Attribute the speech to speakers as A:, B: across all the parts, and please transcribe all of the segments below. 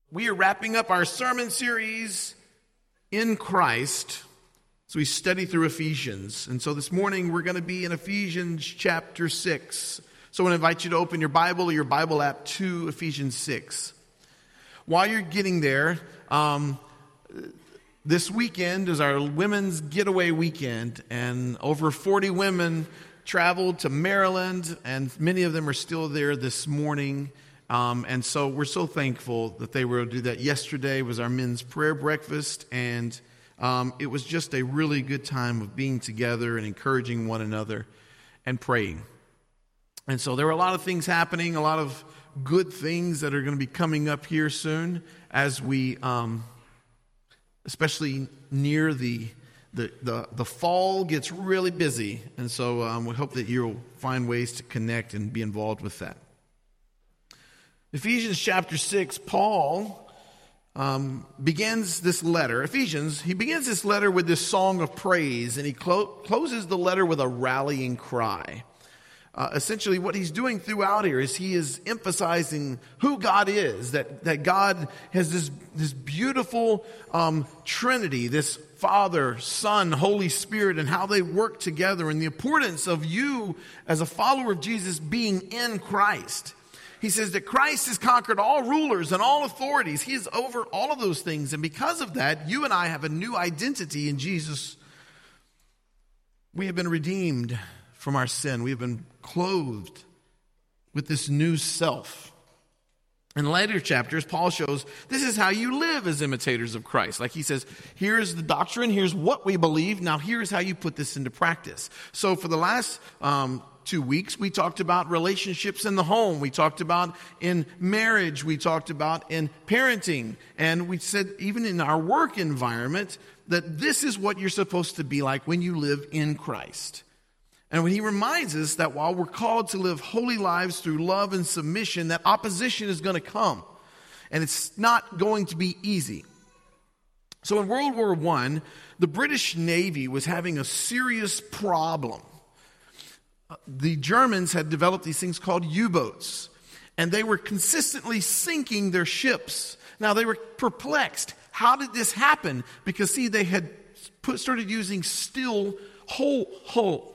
A: We are wrapping up our sermon series in Christ as we study through Ephesians. And so this morning we're going to be in Ephesians chapter 6. So I want to invite you to open your Bible or your Bible app to Ephesians 6. While you're getting there, this weekend is our women's getaway weekend, and over 40 women traveled to Maryland, and many of them are still there this morning. And so we're so thankful that they were able to do that. Yesterday was our men's prayer breakfast, and it was just a really good time of being together and encouraging one another and praying. And so there were a lot of things happening, a lot of good things that are going to be coming up here soon as we, especially near the fall gets really busy. And so we hope that you'll find ways to connect and be involved with that. Ephesians chapter 6, Paul begins this letter. He begins this letter with this song of praise, and he closes the letter with a rallying cry. Essentially, what he's doing throughout here is he is emphasizing who God is, that God has this beautiful Trinity, this Father, Son, Holy Spirit, and how they work together, and the importance of you as a follower of Jesus being in Christ. He says that Christ has conquered all rulers and all authorities. He is over all of those things. And because of that, you and I have a new identity in Jesus. We have been redeemed from our sin. We have been clothed with this new self. In later chapters, Paul shows this is how you live as imitators of Christ. Like he says, here's the doctrine, here's what we believe. Now here's how you put this into practice. So for the last 2 weeks, we talked about relationships in the home. We talked about in marriage. We talked about in parenting. And we said even in our work environment that this is what you're supposed to be like when you live in Christ. And when he reminds us that while we're called to live holy lives through love and submission, that opposition is going to come. And it's not going to be easy. So in World War I, the British Navy was having a serious problem. The Germans had developed these things called U-boats, and they were consistently sinking their ships. Now, they were perplexed. How did this happen? Because, see, they had started using steel hulls,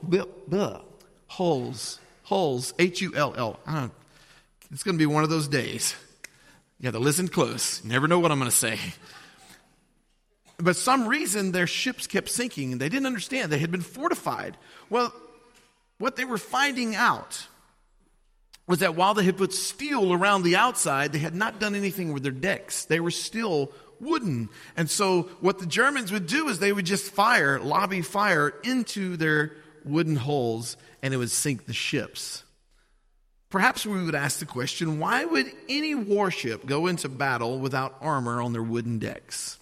A: H-U-L-L. It's going to be one of those days. You have to listen close. You never know what I'm going to say. But some reason, their ships kept sinking, and they didn't understand. They had been fortified. Well, what they were finding out was that while they had put steel around the outside, they had not done anything with their decks. They were still wooden. And so what the Germans would do is they would just lobby fire into their wooden hulls, and it would sink the ships. Perhaps we would ask the question, why would any warship go into battle without armor on their wooden decks?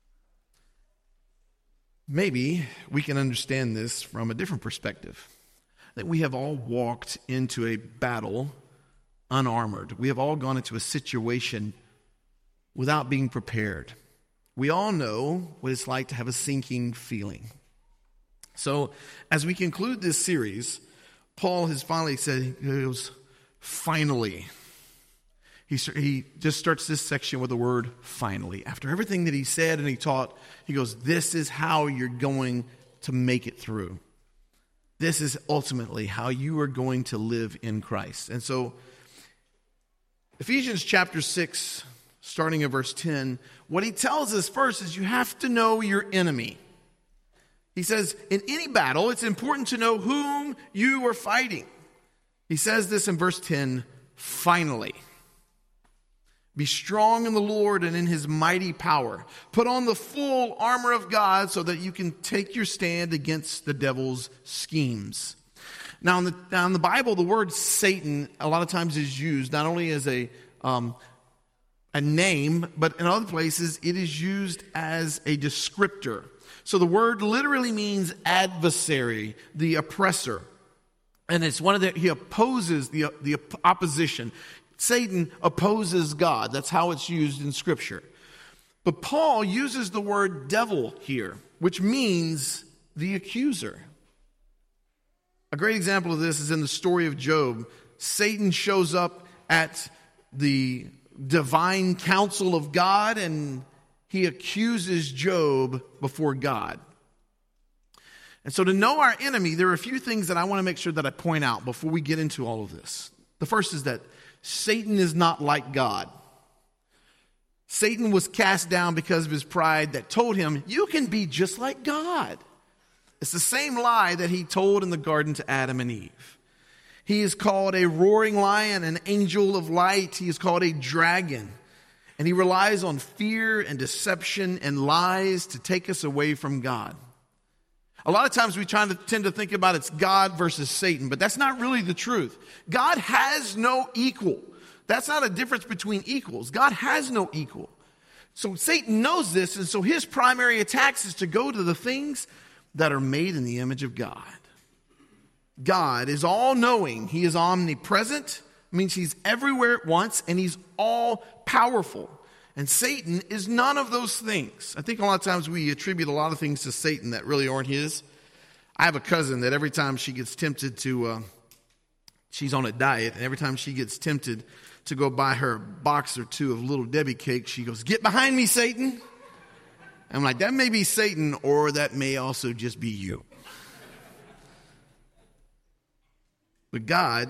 A: Maybe we can understand this from a different perspective. That we have all walked into a battle unarmored. We have all gone into a situation without being prepared. We all know what it's like to have a sinking feeling. So as we conclude this series, Paul has finally said, he goes, finally. He just starts this section with the word finally. After everything that he said and he taught, he goes, this is how you're going to make it through. This is ultimately how you are going to live in Christ. And so, Ephesians chapter 6, starting at verse 10, what he tells us first is you have to know your enemy. He says, in any battle, it's important to know whom you are fighting. He says this in verse 10, finally. Be strong in the Lord and in his mighty power. Put on the full armor of God so that you can take your stand against the devil's schemes. Now in the Bible, the word Satan a lot of times is used not only as a name, but in other places it is used as a descriptor. So the word literally means adversary, the oppressor. And it's he opposes the opposition. Satan opposes God. That's how it's used in Scripture. But Paul uses the word devil here, which means the accuser. A great example of this is in the story of Job. Satan shows up at the divine counsel of God, and he accuses Job before God. And so to know our enemy, there are a few things that I want to make sure that I point out before we get into all of this. The first is that Satan is not like God. Satan was cast down because of his pride that told him, you can be just like God. It's the same lie that he told in the garden to Adam and Eve. He is called a roaring lion, an angel of light. He is called a dragon. And he relies on fear and deception and lies to take us away from God. A lot of times we tend to think about it's God versus Satan, but that's not really the truth. God has no equal. That's not a difference between equals. God has no equal. So Satan knows this, and so his primary attacks is to go to the things that are made in the image of God. God is all-knowing. He is omnipresent. It means he's everywhere at once, and he's all-powerful. And Satan is none of those things. I think a lot of times we attribute a lot of things to Satan that really aren't his. I have a cousin that every time she gets tempted to, she's on a diet, and every time she gets tempted to go buy her a box or two of Little Debbie cakes, she goes, "Get behind me, Satan." I'm like, that may be Satan, or that may also just be you. But God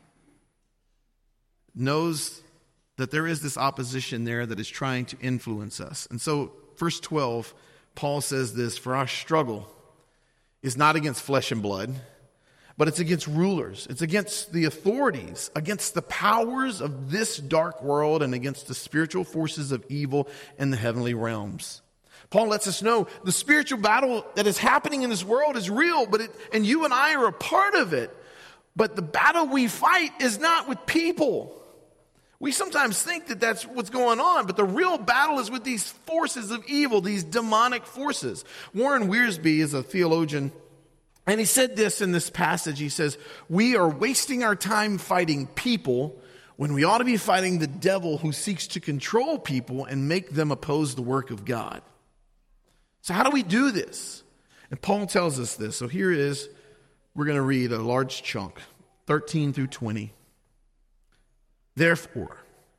A: knows that there is this opposition there that is trying to influence us. And so, verse 12, Paul says this, "For our struggle is not against flesh and blood, but it's against rulers. It's against the authorities, against the powers of this dark world, and against the spiritual forces of evil in the heavenly realms." Paul lets us know the spiritual battle that is happening in this world is real, and you and I are a part of it. But the battle we fight is not with people. We sometimes think that that's what's going on, but the real battle is with these forces of evil, these demonic forces. Warren Wiersbe is a theologian, and he said this in this passage. He says, "We are wasting our time fighting people when we ought to be fighting the devil who seeks to control people and make them oppose the work of God." So how do we do this? And Paul tells us this. So here it is. We're going to read a large chunk, 13 through 20. "Therefore,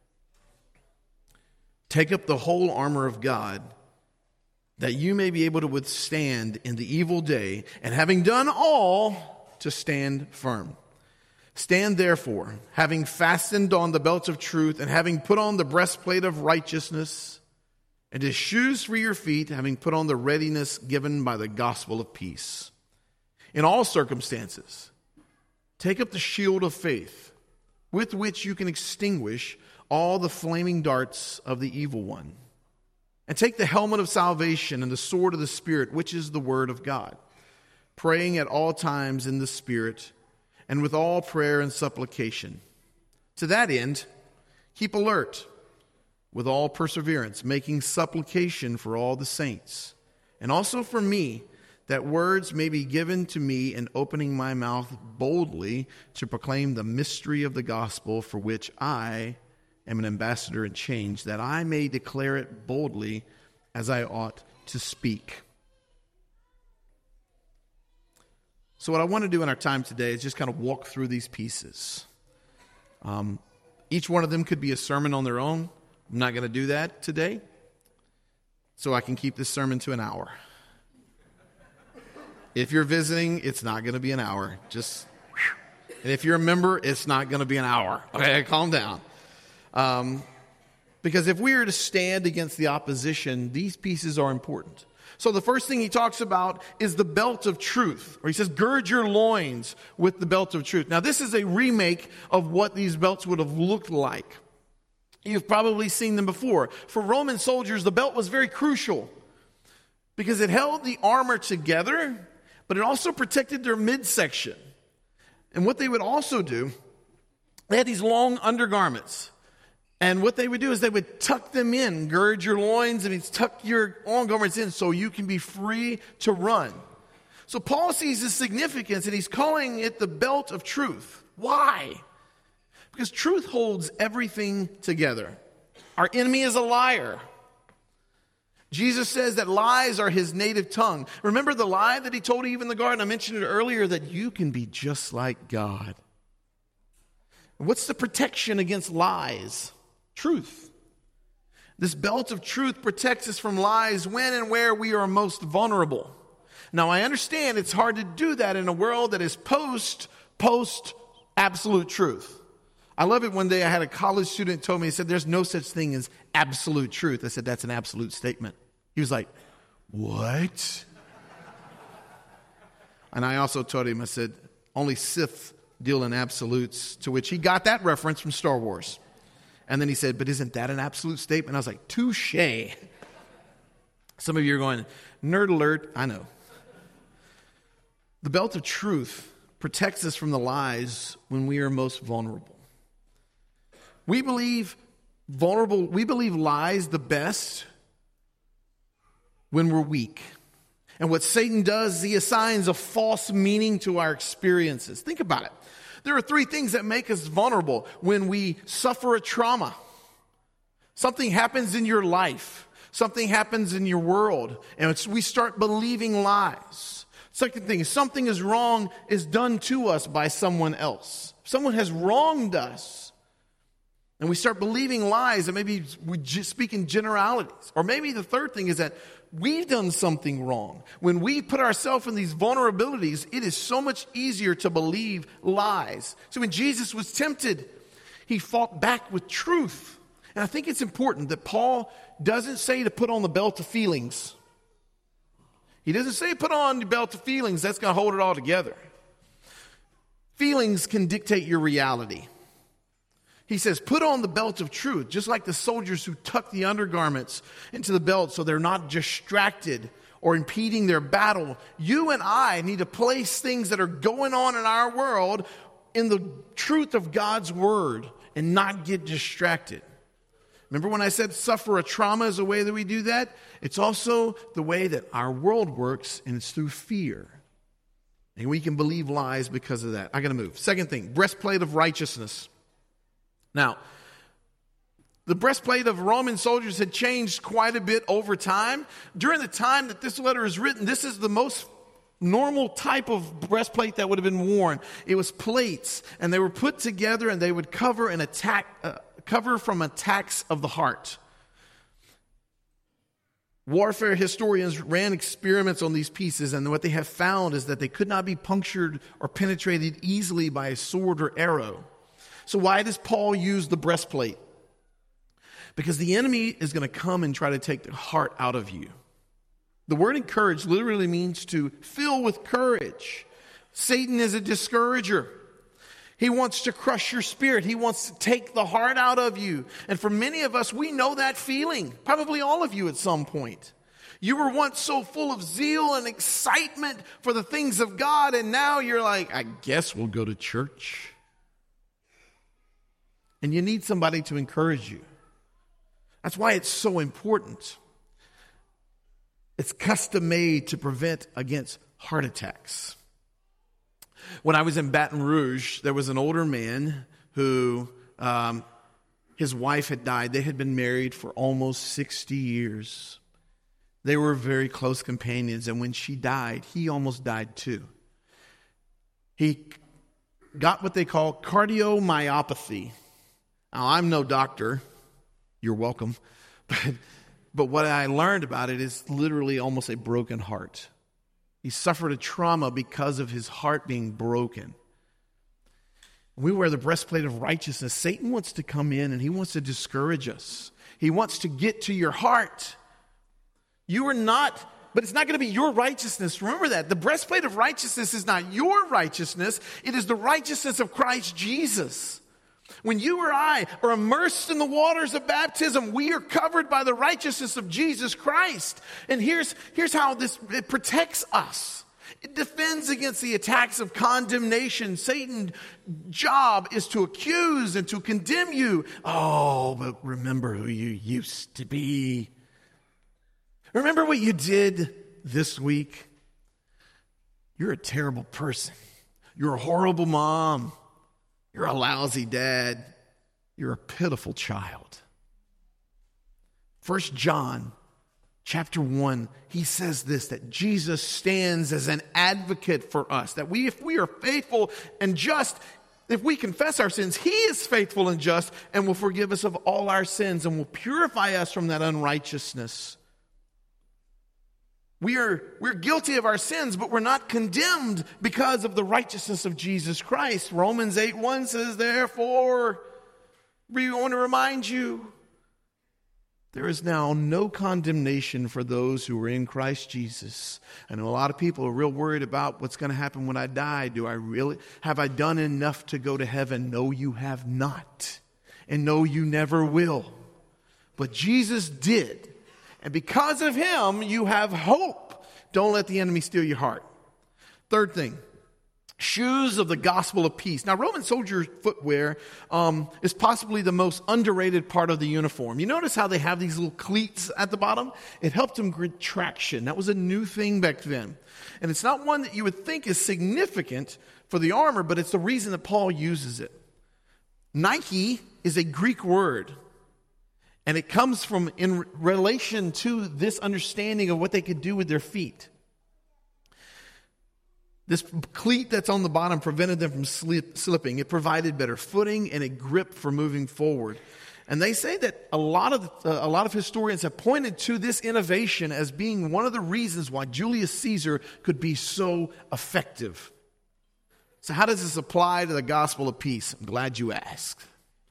A: take up the whole armor of God, that you may be able to withstand in the evil day, and having done all, to stand firm. Stand therefore, having fastened on the belt of truth, and having put on the breastplate of righteousness, and as shoes for your feet, having put on the readiness given by the gospel of peace. In all circumstances, take up the shield of faith, with which you can extinguish all the flaming darts of the evil one. And take the helmet of salvation and the sword of the Spirit, which is the word of God, praying at all times in the Spirit, and with all prayer and supplication. To that end, keep alert, with all perseverance, making supplication for all the saints, and also for me, that words may be given to me in opening my mouth boldly to proclaim the mystery of the gospel, for which I am an ambassador in chains, that I may declare it boldly as I ought to speak." So what I want to do in our time today is just kind of walk through these pieces. Each one of them could be a sermon on their own. I'm not going to do that today, so I can keep this sermon to an hour. If you're visiting, it's not going to be an hour. And if you're a member, it's not going to be an hour. Okay, calm down. Because if we are to stand against the opposition, these pieces are important. So the first thing he talks about is the belt of truth. Or he says, gird your loins with the belt of truth. Now this is a remake of what these belts would have looked like. You've probably seen them before. For Roman soldiers, the belt was very crucial because it held the armor together, but it also protected their midsection. And what they would also do, they had these long undergarments. And what they would do is they would tuck them in, gird your loins, and tuck your long garments in so you can be free to run. So Paul sees this significance, and he's calling it the belt of truth. Why? Because truth holds everything together. Our enemy is a liar. Jesus says that lies are his native tongue. Remember the lie that he told Eve in the garden? I mentioned it earlier, that you can be just like God. What's the protection against lies? truth. This belt of truth protects us from lies when and where we are most vulnerable. Now, I understand it's hard to do that in a world that is post absolute truth. I love it. One day I had a college student told me, he said, there's no such thing as absolute truth. I said, that's an absolute statement. He was like, what? And I also told him, I said, only Sith deal in absolutes, to which he got that reference from Star Wars. And then he said, but isn't that an absolute statement? I was like, touche. Some of you are going, nerd alert. I know. The belt of truth protects us from the lies when we are most vulnerable. We believe lies the best when we're weak. And what Satan does is he assigns a false meaning to our experiences. Think about it. There are 3 things that make us vulnerable when we suffer a trauma. Something happens in your life. Something happens in your world. And we start believing lies. Second thing, something is wrong is done to us by someone else. Someone has wronged us. And we start believing lies, and maybe we just speak in generalities. Or maybe the third thing is that we've done something wrong. When we put ourselves in these vulnerabilities, it is so much easier to believe lies. So when Jesus was tempted, he fought back with truth. And I think it's important that Paul doesn't say to put on the belt of feelings. He doesn't say put on the belt of feelings. That's going to hold it all together. Feelings can dictate your reality. He says, put on the belt of truth, just like the soldiers who tuck the undergarments into the belt so they're not distracted or impeding their battle. You and I need to place things that are going on in our world in the truth of God's word and not get distracted. Remember when I said suffer a trauma is a way that we do that? It's also the way that our world works, and it's through fear. And we can believe lies because of that. I got to move. Second thing, breastplate of righteousness. Now, the breastplate of Roman soldiers had changed quite a bit over time. During the time that this letter is written, this is the most normal type of breastplate that would have been worn. It was plates, and they were put together, and they would cover from attacks of the heart. Warfare historians ran experiments on these pieces, and what they have found is that they could not be punctured or penetrated easily by a sword or arrow. So why does Paul use the breastplate? Because the enemy is going to come and try to take the heart out of you. The word encourage literally means to fill with courage. Satan is a discourager. He wants to crush your spirit. He wants to take the heart out of you. And for many of us, we know that feeling. Probably all of you at some point. You were once so full of zeal and excitement for the things of God, and now you're like, I guess we'll go to church. And you need somebody to encourage you. That's why it's so important. It's custom made to prevent against heart attacks. When I was in Baton Rouge, there was an older man who, his wife had died. They had been married for almost 60 years. They were very close companions, and when she died, he almost died too. He got what they call cardiomyopathy. Now, I'm no doctor. You're welcome. But what I learned about it is literally almost a broken heart. He suffered a trauma because of his heart being broken. We wear the breastplate of righteousness. Satan wants to come in and he wants to discourage us. He wants to get to your heart. You are not, but it's not going to be your righteousness. Remember that. The breastplate of righteousness is not your righteousness. It is the righteousness of Christ Jesus. When you or I are immersed in the waters of baptism, we are covered by the righteousness of Jesus Christ. And here's how it protects us. It defends against the attacks of condemnation. Satan's job is to accuse and to condemn you. Oh, but remember who you used to be. Remember what you did this week. You're a terrible person. You're a horrible mom. You're a lousy dad. You're a pitiful child. 1 John chapter 1, he says this, that Jesus stands as an advocate for us. That if we are faithful and just, if we confess our sins, he is faithful and just and will forgive us of all our sins and will purify us from that unrighteousness. We're guilty of our sins, but we're not condemned because of the righteousness of Jesus Christ. Romans 8:1 says, therefore, we want to remind you, there is now no condemnation for those who are in Christ Jesus. I know a lot of people are real worried about what's going to happen when I die. Have I done enough to go to heaven? No, you have not. And no, you never will. But Jesus did. And because of him, you have hope. Don't let the enemy steal your heart. Third thing, shoes of the gospel of peace. Now, Roman soldier footwear is possibly the most underrated part of the uniform. You notice how they have these little cleats at the bottom? It helped them get traction. That was a new thing back then. And it's not one that you would think is significant for the armor, but it's the reason that Paul uses it. Nike is a Greek word. And it comes from in relation to this understanding of what they could do with their feet. This cleat that's on the bottom prevented them from slipping. It provided better footing and a grip for moving forward. And they say that a lot of historians have pointed to this innovation as being one of the reasons why Julius Caesar could be so effective. So how does this apply to the gospel of peace? I'm glad you asked.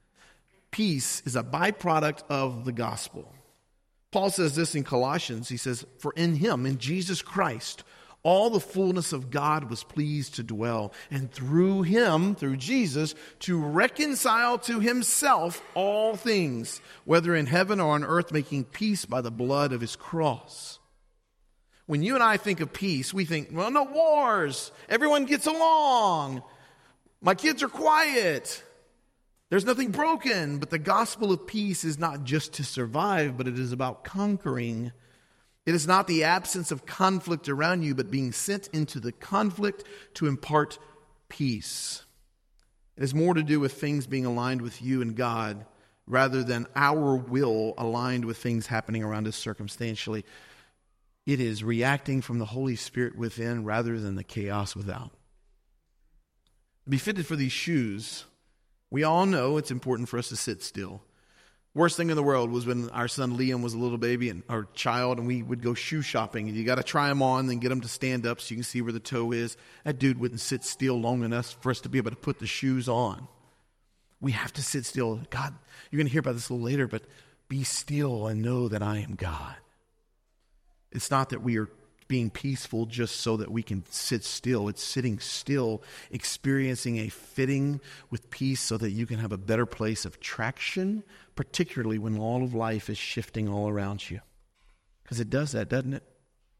A: Peace is a byproduct of the gospel. Paul says this in Colossians. He says, for in him, in Jesus Christ, all the fullness of God was pleased to dwell, and through him, through Jesus, to reconcile to himself all things, whether in heaven or on earth, making peace by the blood of his cross. When you and I think of peace, we think, well, no wars. Everyone gets along. My kids are quiet. There's nothing broken. But the gospel of peace is not just to survive, but it is about conquering. It is not the absence of conflict around you, but being sent into the conflict to impart peace. It has more to do with things being aligned with you and God rather than our will aligned with things happening around us circumstantially. It is reacting from the Holy Spirit within rather than the chaos without. To be fitted for these shoes, we all know it's important for us to sit still. Worst thing in the world was when our son Liam was a little baby or child, and we would go shoe shopping, and you got to try them on, then get them to stand up so you can see where the toe is. That dude wouldn't sit still long enough for us to be able to put the shoes on. We have to sit still. God, you're going to hear about this a little later, but be still and know that I am God. It's not that we are being peaceful just so that we can sit still. It's sitting still, experiencing a fitting with peace so that you can have a better place of traction, particularly when all of life is shifting all around you. Because it does that, doesn't it?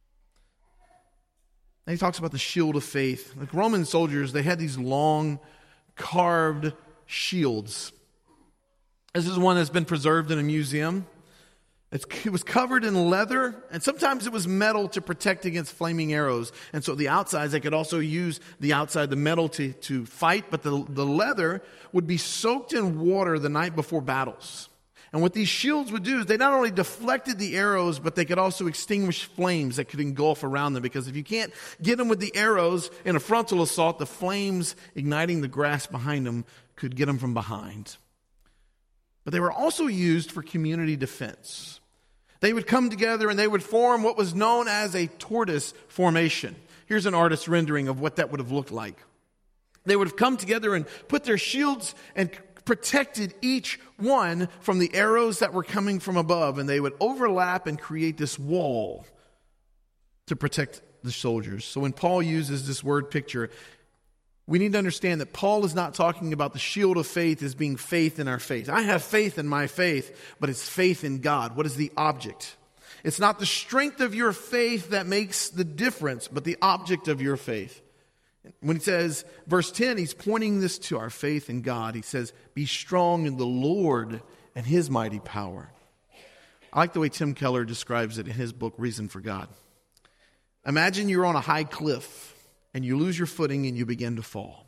A: And he talks about the shield of faith. Like Roman soldiers, they had these long carved shields. This is one that's been preserved in a museum. It was covered in leather, and sometimes it was metal to protect against flaming arrows. And so the outsides, they could also use the outside, the metal to fight, but the leather would be soaked in water the night before battles. And what these shields would do is they not only deflected the arrows, but they could also extinguish flames that could engulf around them. Because if you can't get them with the arrows in a frontal assault, the flames igniting the grass behind them could get them from behind. But they were also used for community defense. They would come together and they would form what was known as a tortoise formation. Here's an artist's rendering of what that would have looked like. They would have come together and put their shields and protected each one from the arrows that were coming from above. And they would overlap and create this wall to protect the soldiers. So when Paul uses this word picture, we need to understand that Paul is not talking about the shield of faith as being faith in our faith. I have faith in my faith, but it's faith in God. What is the object? It's not the strength of your faith that makes the difference, but the object of your faith. When he says, verse 10, he's pointing this to our faith in God. He says, be strong in the Lord and his mighty power. I like the way Tim Keller describes it in his book, Reason for God. Imagine you're on a high cliff, and you lose your footing and you begin to fall.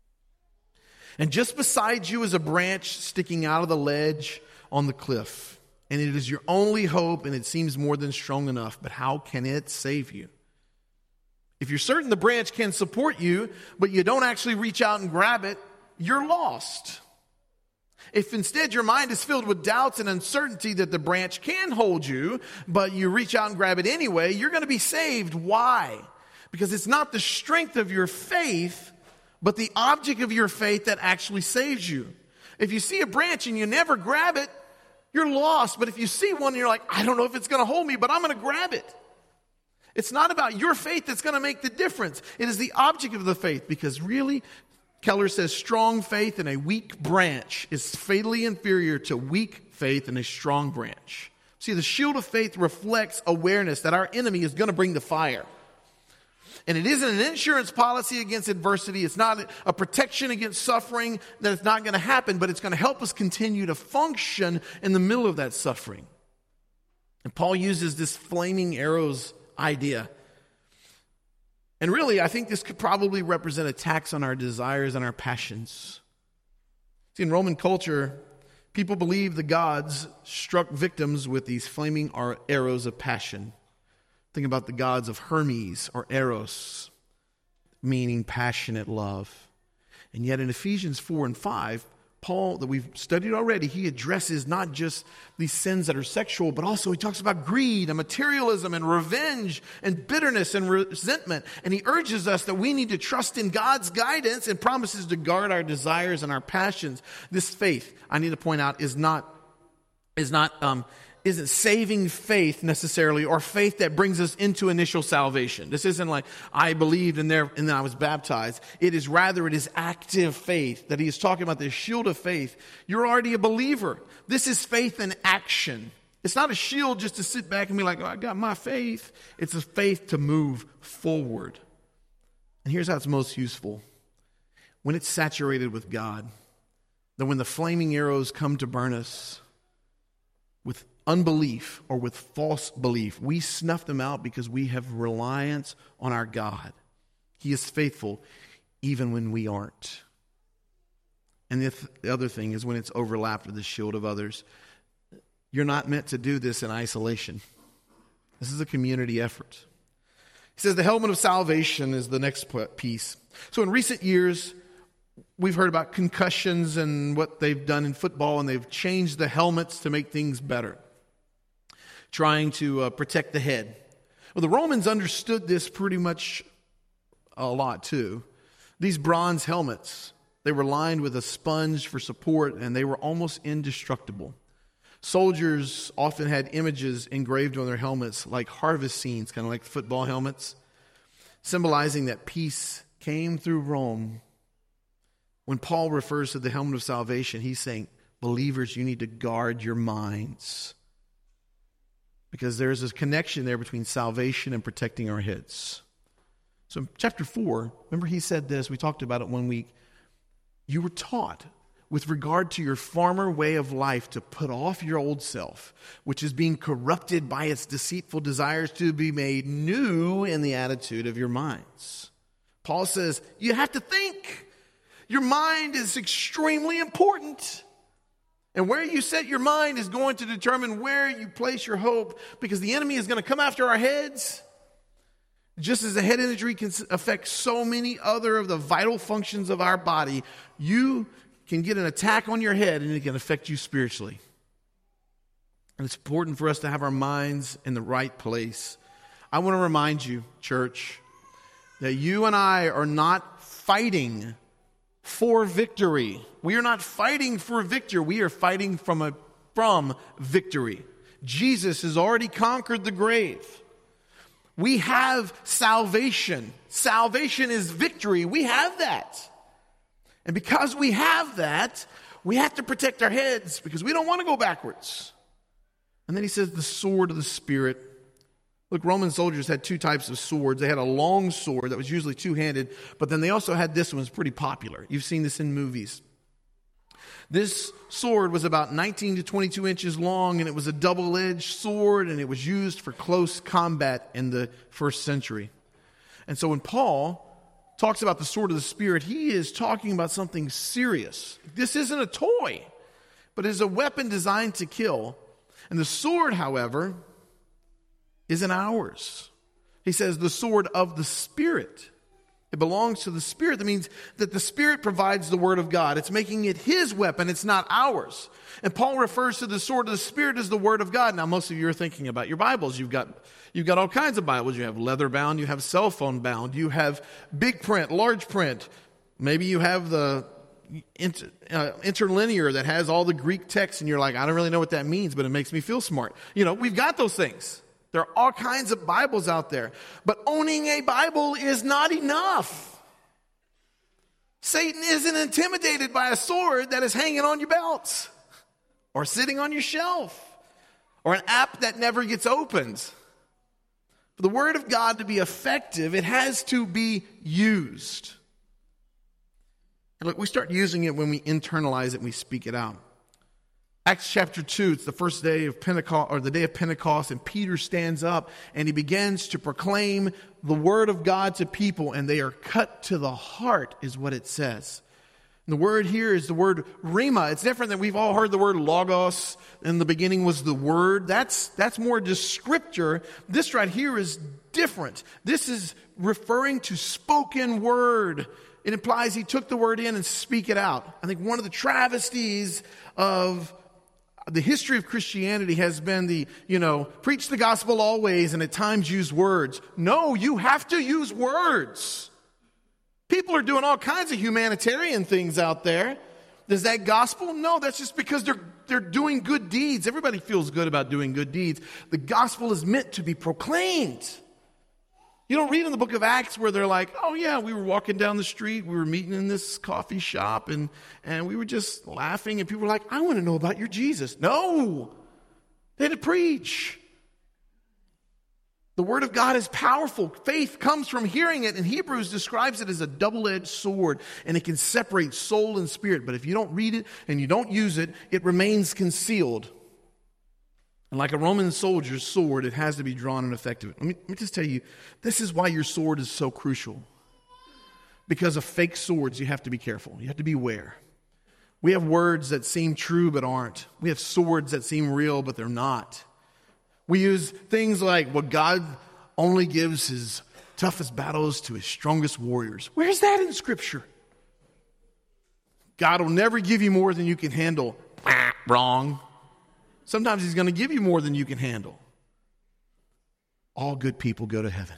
A: And just beside you is a branch sticking out of the ledge on the cliff. And it is your only hope, and it seems more than strong enough. But how can it save you? If you're certain the branch can support you, but you don't actually reach out and grab it, you're lost. If instead your mind is filled with doubts and uncertainty that the branch can hold you, but you reach out and grab it anyway, you're going to be saved. Why? Because it's not the strength of your faith, but the object of your faith that actually saves you. If you see a branch and you never grab it, you're lost. But if you see one and you're like, I don't know if it's going to hold me, but I'm going to grab it. It's not about your faith that's going to make the difference. It is the object of the faith, because really, Keller says strong faith in a weak branch is fatally inferior to weak faith in a strong branch. See, the shield of faith reflects awareness that our enemy is going to bring the fire. And it isn't an insurance policy against adversity. It's not a protection against suffering, that it's not going to happen, but it's going to help us continue to function in the middle of that suffering. And Paul uses this flaming arrows idea. And really, I think this could probably represent attacks on our desires and our passions. See, in Roman culture, people believed the gods struck victims with these flaming arrows of passion. Think about the gods of Hermes or Eros, meaning passionate love. And yet in Ephesians 4 and 5, Paul, that we've studied already, he addresses not just these sins that are sexual, but also he talks about greed and materialism and revenge and bitterness and resentment. And he urges us that we need to trust in God's guidance and promises to guard our desires and our passions. This faith, I need to point out, isn't saving faith necessarily, or faith that brings us into initial salvation. This isn't like, I believed and then I was baptized. It is active faith that he is talking about, the shield of faith. You're already a believer. This is faith in action. It's not a shield just to sit back and be like, oh, I got my faith. It's a faith to move forward. And here's how it's most useful. When it's saturated with God, that when the flaming arrows come to burn us with unbelief or with false belief, we snuff them out because we have reliance on our God. He is faithful even when we aren't. And the other thing is when it's overlapped with the shield of others. You're not meant to do this in isolation. This is a community effort. He says the helmet of salvation is the next piece. So in recent years, we've heard about concussions and what they've done in football, and they've changed the helmets to make things better, trying to protect the head. Well, the Romans understood this pretty much a lot too. These bronze helmets, they were lined with a sponge for support, and they were almost indestructible. Soldiers often had images engraved on their helmets, like harvest scenes, kind of like football helmets, symbolizing that peace came through Rome. When Paul refers to the helmet of salvation, he's saying, believers, you need to guard your minds, because there's a connection there between salvation and protecting our heads. So in chapter 4, remember he said this, we talked about it one week. You were taught with regard to your former way of life to put off your old self, which is being corrupted by its deceitful desires, to be made new in the attitude of your minds. Paul says, you have to think. Your mind is extremely important. And where you set your mind is going to determine where you place your hope, because the enemy is going to come after our heads. Just as the head injury can affect so many other of the vital functions of our body, you can get an attack on your head and it can affect you spiritually. And it's important for us to have our minds in the right place. I want to remind you, church, that you and I are not fighting for victory. We are not fighting for victory. We are fighting from victory. Jesus has already conquered the grave. We have salvation. Salvation is victory. We have that. And because we have that, we have to protect our heads because we don't want to go backwards. And then he says the sword of the Spirit. Look, Roman soldiers had two types of swords. They had a long sword that was usually two-handed, but then they also had this one. It's pretty popular. You've seen this in movies. This sword was about 19 to 22 inches long, and it was a double-edged sword, and it was used for close combat in the first century. And so when Paul talks about the sword of the Spirit, he is talking about something serious. This isn't a toy, but it is a weapon designed to kill. And the sword, however, isn't ours. He says the sword of the Spirit. It belongs to the Spirit. That means that the Spirit provides the Word of God. It's making it His weapon. It's not ours. And Paul refers to the sword of the Spirit as the Word of God. Now, most of you are thinking about your Bibles. You've got all kinds of Bibles. You have leather bound. You have cell phone bound. You have big print, large print. Maybe you have the interlinear that has all the Greek text, and you're like, I don't really know what that means, but it makes me feel smart. We've got those things. There are all kinds of Bibles out there. But owning a Bible is not enough. Satan isn't intimidated by a sword that is hanging on your belts or sitting on your shelf or an app that never gets opened. For the Word of God to be effective, it has to be used. And look, we start using it when we internalize it and we speak it out. Acts chapter 2, it's the first day of Pentecost, or the day of Pentecost, and Peter stands up and he begins to proclaim the Word of God to people, and they are cut to the heart, is what it says. And the word here is the word rhema. It's different than we've all heard the word logos. In the beginning was the Word. That's more just scripture. This right here is different. This is referring to spoken word. It implies he took the word in and speak it out. I think one of the travesties of the history of Christianity has been preach the gospel always and at times use words. No, you have to use words. People are doing all kinds of humanitarian things out there. Is that gospel? No, that's just because they're doing good deeds. Everybody feels good about doing good deeds. The gospel is meant to be proclaimed. You don't read in the book of Acts where they're like, oh yeah, we were walking down the street, we were meeting in this coffee shop, and we were just laughing, and people were like, I want to know about your Jesus. No! They had to preach. The Word of God is powerful. Faith comes from hearing it, and Hebrews describes it as a double-edged sword, and it can separate soul and spirit. But if you don't read it and you don't use it, it remains concealed. And like a Roman soldier's sword, it has to be drawn and effective. Let me just tell you, this is why your sword is so crucial. Because of fake swords, you have to be careful. You have to beware. We have words that seem true but aren't. We have swords that seem real but they're not. We use things like, well, God only gives his toughest battles to his strongest warriors. Where's that in Scripture? God will never give you more than you can handle. Wrong. Sometimes he's going to give you more than you can handle. All good people go to heaven.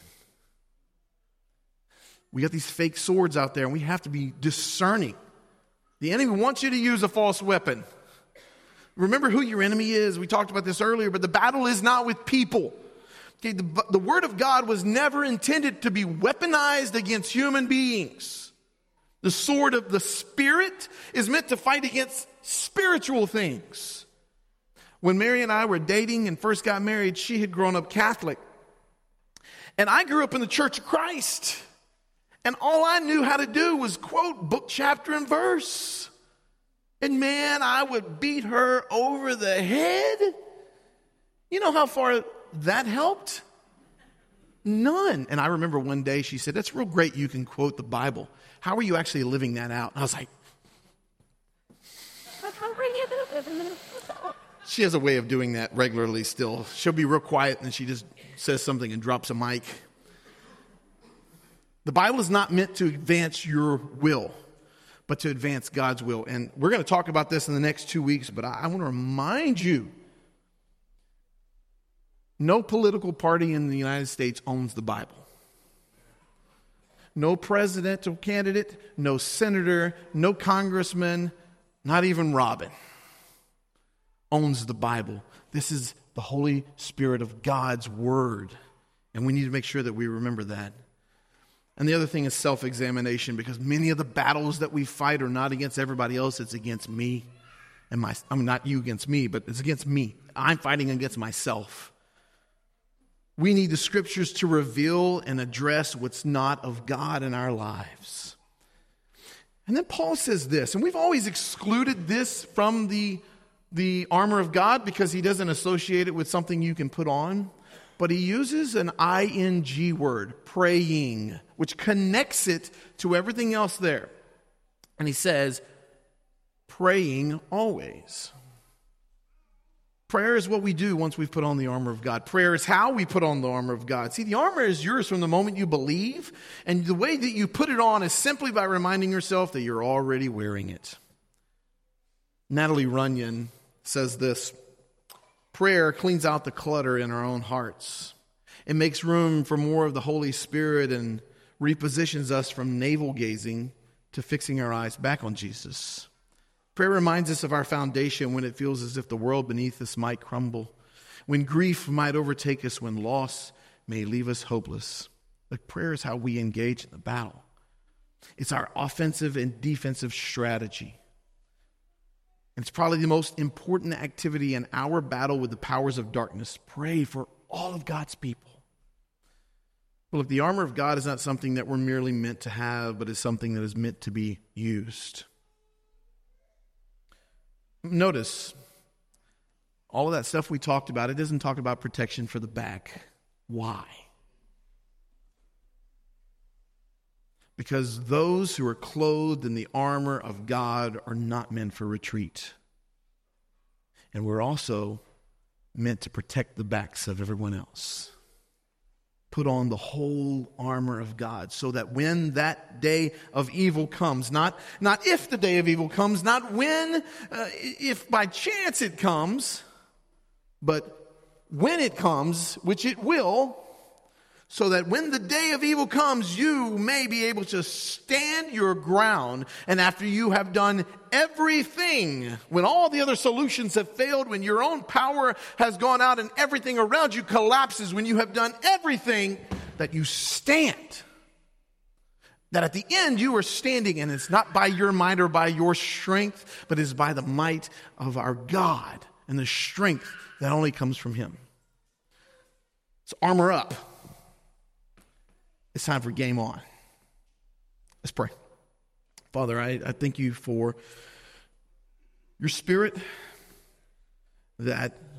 A: We got these fake swords out there, and we have to be discerning. The enemy wants you to use a false weapon. Remember who your enemy is. We talked about this earlier, but the battle is not with people. Okay, the Word of God was never intended to be weaponized against human beings. The sword of the Spirit is meant to fight against spiritual things. When Mary and I were dating and first got married, she had grown up Catholic. And I grew up in the Church of Christ. And all I knew how to do was quote book, chapter, and verse. And man, I would beat her over the head. You know how far that helped? None. And I remember one day she said, that's real great you can quote the Bible. How are you actually living that out? And I was like, she has a way of doing that regularly still. She'll be real quiet and she just says something and drops a mic. The Bible is not meant to advance your will, but to advance God's will. And we're going to talk about this in the next 2 weeks, but I want to remind you, no political party in the United States owns the Bible. No presidential candidate, no senator, no congressman, not even Robin owns the Bible. This is the Holy Spirit of God's Word. And we need to make sure that we remember that. And the other thing is self-examination, because many of the battles that we fight are not against everybody else, it's against me. Not you against me, but it's against me. I'm fighting against myself. We need the Scriptures to reveal and address what's not of God in our lives. And then Paul says this, and we've always excluded this from the armor of God because he doesn't associate it with something you can put on. But he uses an ing word, praying, which connects it to everything else there. And he says, praying always. Prayer is what we do once we've put on the armor of God. Prayer is how we put on the armor of God. See, the armor is yours from the moment you believe, and the way that you put it on is simply by reminding yourself that you're already wearing it. Natalie Runyon says this: prayer cleans out the clutter in our own hearts. It makes room for more of the Holy Spirit and repositions us from navel-gazing to fixing our eyes back on Jesus. Prayer reminds us of our foundation when it feels as if the world beneath us might crumble, when grief might overtake us, when loss may leave us hopeless. But prayer is how we engage in the battle. It's our offensive and defensive strategy. And it's probably the most important activity in our battle with the powers of darkness. Pray for all of God's people. Well, look, the armor of God is not something that we're merely meant to have, but is something that is meant to be used. Notice, all of that stuff we talked about, it doesn't talk about protection for the back. Why? Because those who are clothed in the armor of God are not meant for retreat. And we're also meant to protect the backs of everyone else. Put on the whole armor of God so that when that day of evil comes, not if the day of evil comes, not when, if by chance it comes, but when it comes, which it will, so that when the day of evil comes, you may be able to stand your ground. And after you have done everything, when all the other solutions have failed, when your own power has gone out and everything around you collapses, when you have done everything, that you stand. That at the end you are standing, and it's not by your might or by your strength, but is by the might of our God and the strength that only comes from Him. So armor up. It's time for game on. Let's pray. Father, I thank you for your Spirit that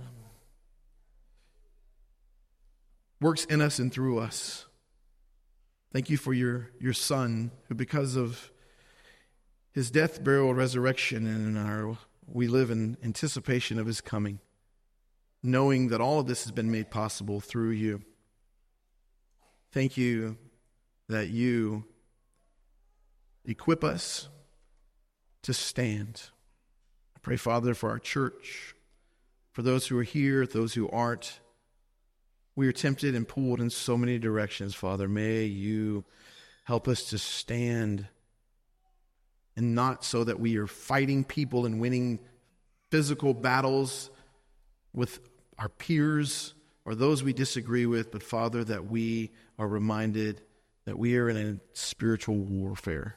A: works in us and through us. Thank you for your Son, who because of His death, burial, resurrection, and we live in anticipation of His coming, knowing that all of this has been made possible through you. Thank you that you equip us to stand. I pray, Father, for our church, for those who are here, those who aren't. We are tempted and pulled in so many directions, Father. May you help us to stand, and not so that we are fighting people and winning physical battles with our peers or those we disagree with, but Father, that we are reminded that we are in a spiritual warfare.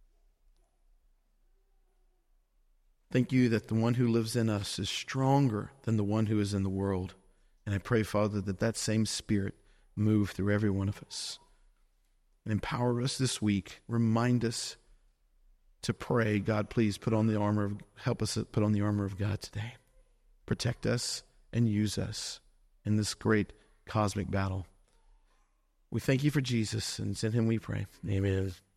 A: Thank you that the one who lives in us is stronger than the one who is in the world. And I pray, Father, that that same Spirit move through every one of us. And empower us this week. Remind us to pray. God, please help us put on the armor of God today. Protect us and use us in this great cosmic battle. We thank you for Jesus, and it's in Him we pray. Amen.